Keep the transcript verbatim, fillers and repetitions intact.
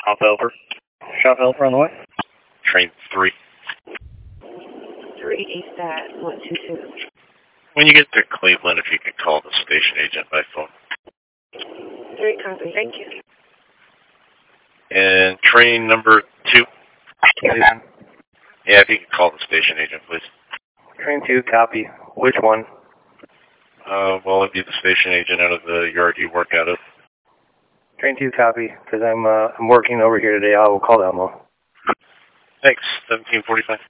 Hop over. Shop helper on the way. Train three. three East at one two two. When you get to Cleveland, if you could call the station agent by phone. three copy, thank you. And train number two. Yeah. Yeah, if you could call the station agent, please. Train two, copy. Which one? Uh, well, it'd be the station agent out of the yard you work out of. Train two, copy. Because I'm uh, I'm working over here today. I will call Elmo. Thanks. seventeen forty-five.